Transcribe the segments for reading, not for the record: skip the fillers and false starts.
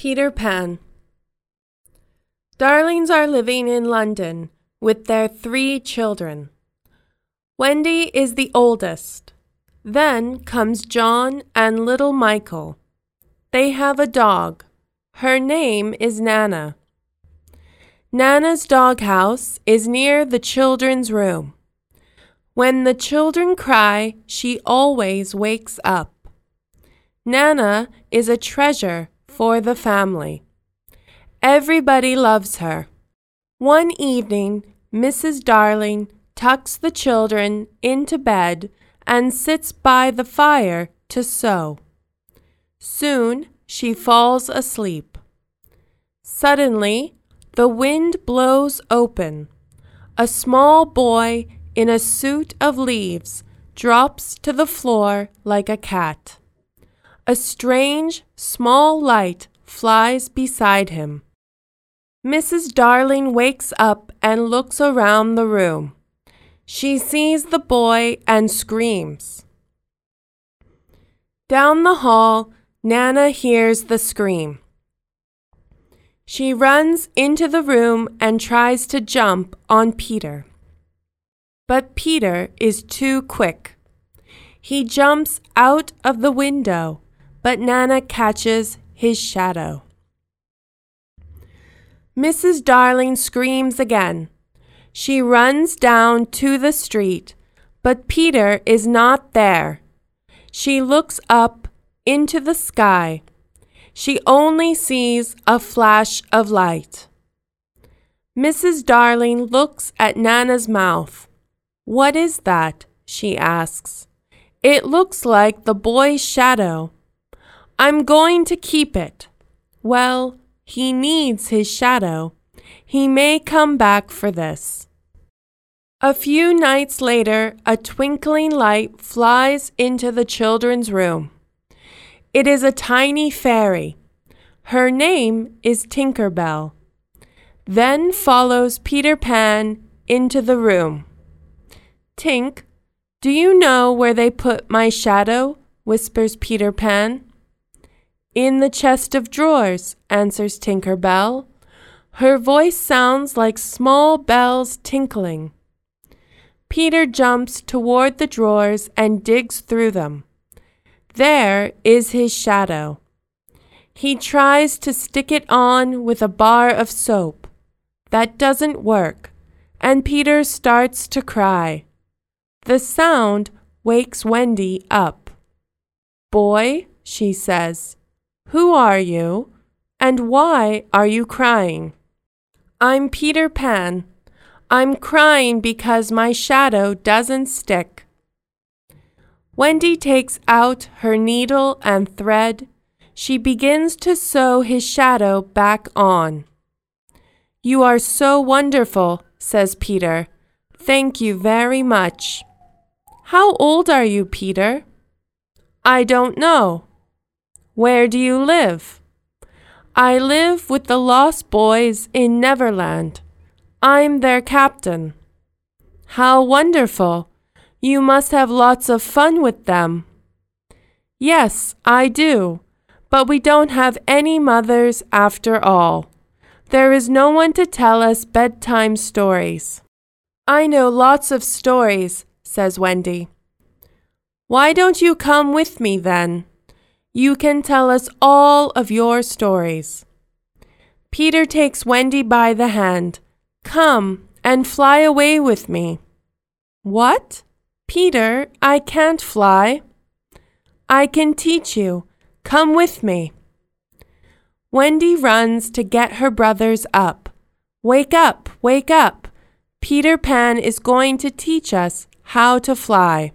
Peter Pan. Darlings are living in London with their 3 children. Wendy is the oldest. Then comes John and little Michael. They have a dog. Her name is Nana. Nana's doghouse is near the children's room. When the children cry, she always wakes up. Nana is a treasure for the family. Everybody loves her. One evening, Mrs. Darling tucks the children into bed and sits by the fire to sew. Soon she falls asleep. Suddenly, the wind blows open. A small boy in a suit of leaves drops to the floor like a cat. A strange, small light flies beside him. Mrs. Darling wakes up and looks around the room. She sees the boy and screams. Down the hall, Nana hears the scream. She runs into the room and tries to jump on Peter. But Peter is too quick. He jumps out of the window, but Nana catches his shadow. Mrs. Darling screams again. She runs down to the street, but Peter is not there. She looks up into the sky. She only sees a flash of light. Mrs. Darling looks at Nana's mouth. "What is that?" she asks. "It looks like the boy's shadow." "I'm going to keep it." "Well, he needs his shadow. He may come back for this." A few nights later, a twinkling light flies into the children's room. It is a tiny fairy. Her name is Tinker Bell. Then follows Peter Pan into the room. "Tink, do you know where they put my shadow?" whispers Peter Pan. "In the chest of drawers," answers Tinker Bell. Her voice sounds like small bells tinkling. Peter jumps toward the drawers and digs through them. There is his shadow. He tries to stick it on with a bar of soap. That doesn't work, and Peter starts to cry. The sound wakes Wendy up. "Boy," she says, "who are you, and why are you crying?" "I'm Peter Pan. I'm crying because my shadow doesn't stick." Wendy takes out her needle and thread. She begins to sew his shadow back on. "You are so wonderful," says Peter. "Thank you very much." "How old are you, Peter?" "I don't know." "Where do you live?" "I live with the Lost Boys in Neverland. I'm their captain." "How wonderful! You must have lots of fun with them." "Yes, I do, but we don't have any mothers after all. There is no one to tell us bedtime stories." "I know lots of stories," says Wendy. "Why don't you come with me then? You can tell us all of your stories." Peter takes Wendy by the hand. "Come and fly away with me." "What? Peter, I can't fly." "I can teach you. Come with me." Wendy runs to get her brothers up. "Wake up, wake up. Peter Pan is going to teach us how to fly."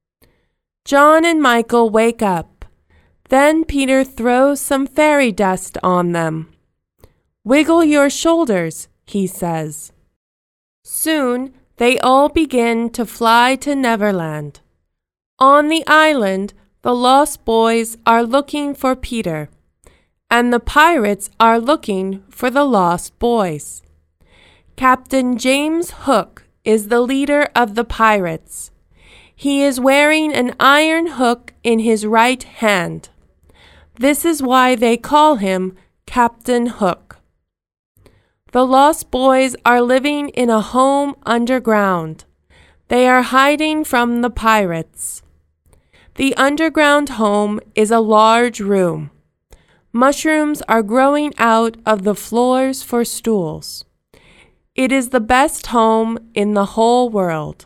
John and Michael wake up. Then Peter throws some fairy dust on them. "Wiggle your shoulders," he says. Soon they all begin to fly to Neverland. On the island, the Lost Boys are looking for Peter, and the pirates are looking for the Lost Boys. Captain James Hook is the leader of the pirates. He is wearing an iron hook in his right hand. This is why they call him Captain Hook. The Lost Boys are living in a home underground. They are hiding from the pirates. The underground home is a large room. Mushrooms are growing out of the floors for stools. It is the best home in the whole world.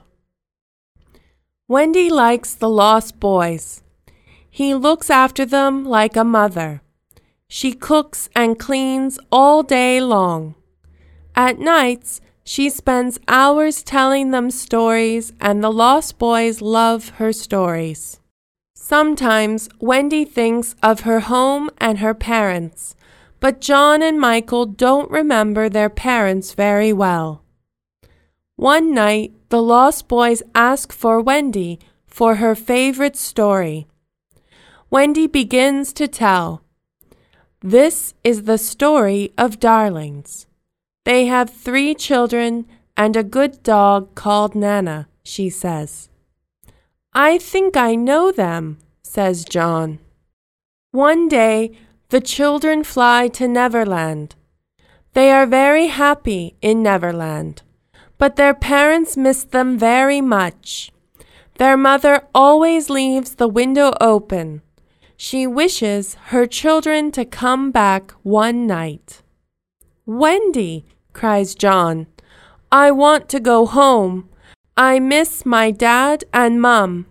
Wendy likes the Lost Boys. He looks after them like a mother. She cooks and cleans all day long. At nights, she spends hours telling them stories, and the Lost Boys love her stories. Sometimes Wendy thinks of her home and her parents, but John and Michael don't remember their parents very well. One night, the Lost Boys ask for Wendy for her favorite story. Wendy begins to tell. This is the story of Darlings. They have 3 children and a good dog called Nana, she says. I think I know them, says John. One day, the children fly to Neverland. They are very happy in Neverland, but their parents miss them very much. Their mother always leaves the window open. She wishes her children to come back one night. Wendy, cries John, I want to go home. I miss my dad and Mum.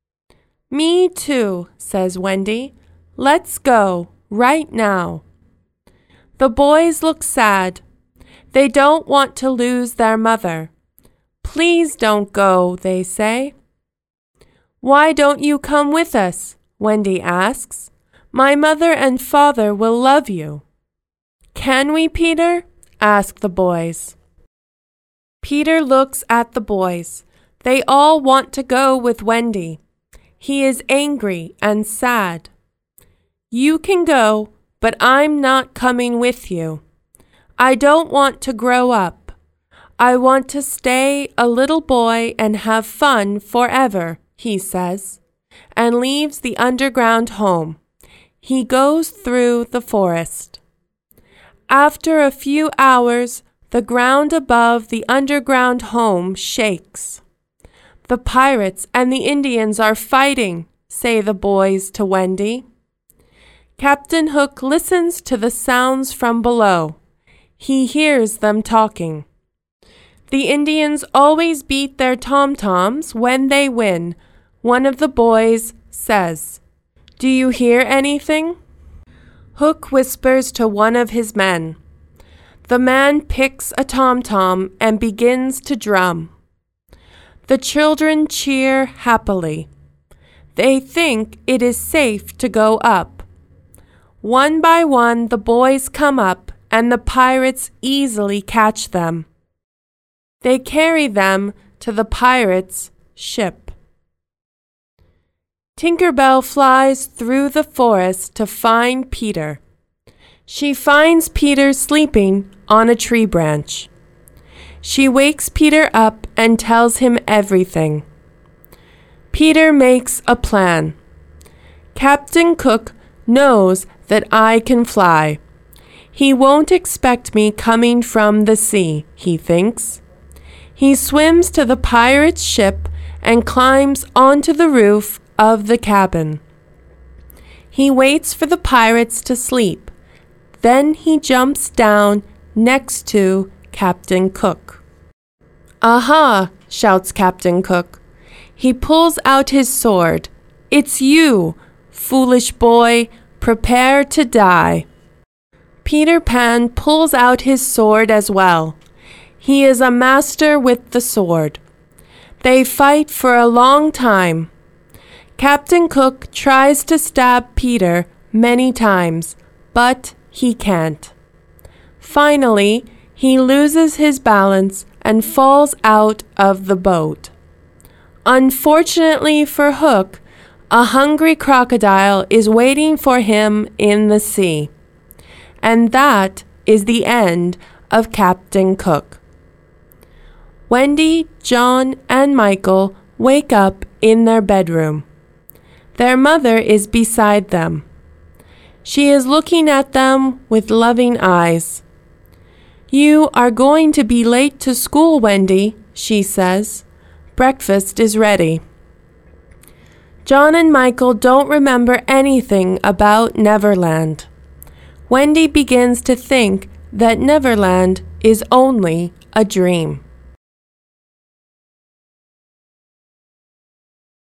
Me too, says Wendy. Let's go, right now. The boys look sad. They don't want to lose their mother. Please don't go, they say. Why don't you come with us? Wendy asks. My mother and father will love you. Can we, Peter? Ask the boys. Peter looks at the boys. They all want to go with Wendy. He is angry and sad. You can go, but I'm not coming with you. I don't want to grow up. I want to stay a little boy and have fun forever, he says, and leaves the underground home. He goes through the forest. After a few hours, the ground above the underground home shakes. The pirates and the Indians are fighting, say the boys to Wendy. Captain Hook listens to the sounds from below. He hears them talking. The Indians always beat their tom-toms when they win. One of the boys says, Do you hear anything? Hook whispers to one of his men. The man picks a tom-tom and begins to drum. The children cheer happily. They think it is safe to go up. One by one, the boys come up, and the pirates easily catch them. They carry them to the pirates' ship. Tinker Bell flies through the forest to find Peter. She finds Peter sleeping on a tree branch. She wakes Peter up and tells him everything. Peter makes a plan. Captain Cook knows that I can fly. He won't expect me coming from the sea, he thinks. He swims to the pirate's ship and climbs onto the roof of the cabin. He waits for the pirates to sleep. Then he jumps down next to Captain Cook. Aha! Shouts Captain Cook. He pulls out his sword. It's you, foolish boy, prepare to die. Peter Pan pulls out his sword as well. He is a master with the sword. They fight for a long time. Captain Cook tries to stab Peter many times, but he can't. Finally, he loses his balance and falls out of the boat. Unfortunately for Hook, a hungry crocodile is waiting for him in the sea. And that is the end of Captain Cook. Wendy, John, and Michael wake up in their bedroom. Their mother is beside them. She is looking at them with loving eyes. "You are going to be late to school, Wendy," she says. "Breakfast is ready." John and Michael don't remember anything about Neverland. Wendy begins to think that Neverland is only a dream.